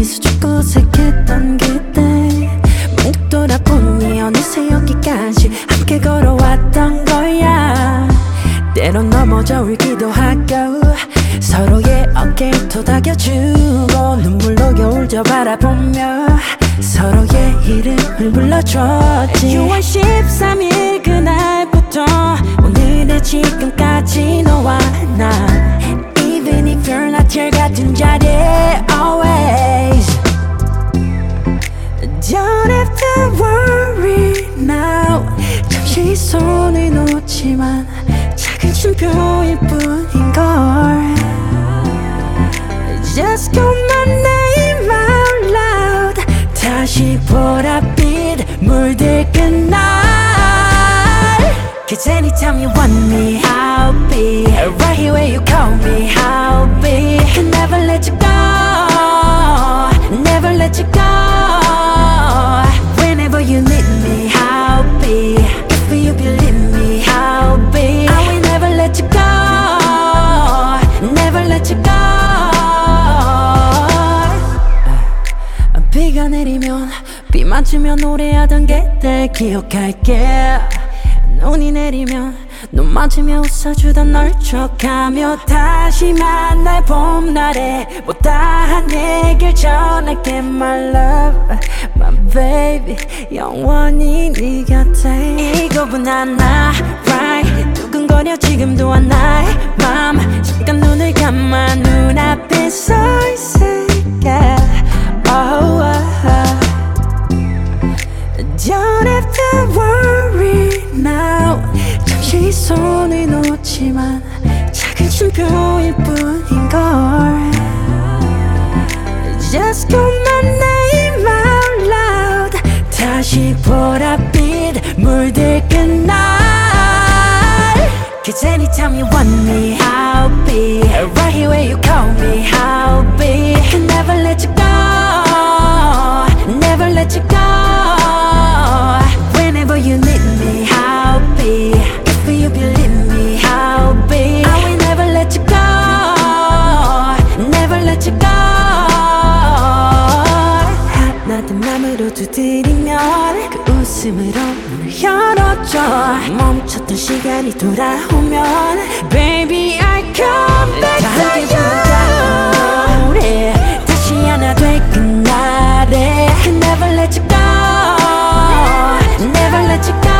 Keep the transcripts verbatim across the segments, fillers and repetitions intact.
수줍고 어색했던 그때 문득 돌아보니 어느새 여기까지 함께 걸어왔던 거야. 때론 넘어져 울기도 하고 서로의 어깨에 토닥여주고 눈물로 겨울 저 바라보며 서로의 이름을 불러줬지. 유월 십삼일 그날부터 오늘의 지금까지 너와 나 Even if you're not here 같은 자리에 always Don't have to worry now. 잠시 손을 놓지만 작은 쉼표일 뿐인걸. Just call my name out loud. 다시 보랏빛 물들 그날. Cause anytime you want me I'll be right here where you call me. I'll be Can never let you go. Never let you go. Whenever you need me I'll be. If you believe me I'll be. I will never let you go. Never let you go. 비가 내리면 비 맞으며 노래하던 그때 기억할게. 눈이 내리면 눈 맞으며 웃어주던 널 척하며 다시 만날 봄날에 못다한 얘길 전할게. My love, my baby 영원히 네 곁에. 이거보단 나 right 두근거려 지금도 나의 맘. 잠깐 눈을 감아 눈앞에 서 있을게. Oh, oh. Don't have to worry now. 잠시 손을 놓지만 작은 쉼표일 뿐인걸. Just call my name out loud. 다시 보랏빛 물들 그날. Cause anytime you want me I'll be right here where you call me. I'll be Can never let you go. Never let you go. Whenever you need me I'll be. If you believe me I'll be. I will never let you go. Never let you go. 하나된 맘으로 두드리면 그 웃음으로 문을 열어줘. 멈췄던 시간이 돌아오면 Baby I come back to you. 노래 다시 하나 될 그날에 Can never let you go. Never let you go.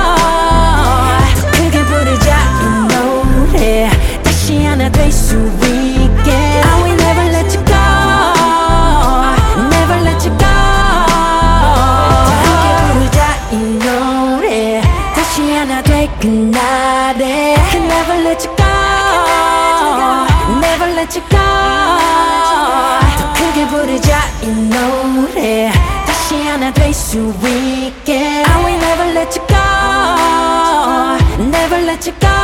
더 크게 부르자 이 노래 다시 하나 될 수 있게. I will never let you go. Never let you go. 더 크게 부르자 이 노래 다시 하나 될 그날에 Can never let you go. Never let you go. 더 크게 부르자 이 노래 다시 하나 될 수 있게. I will never let you go. Never let you go.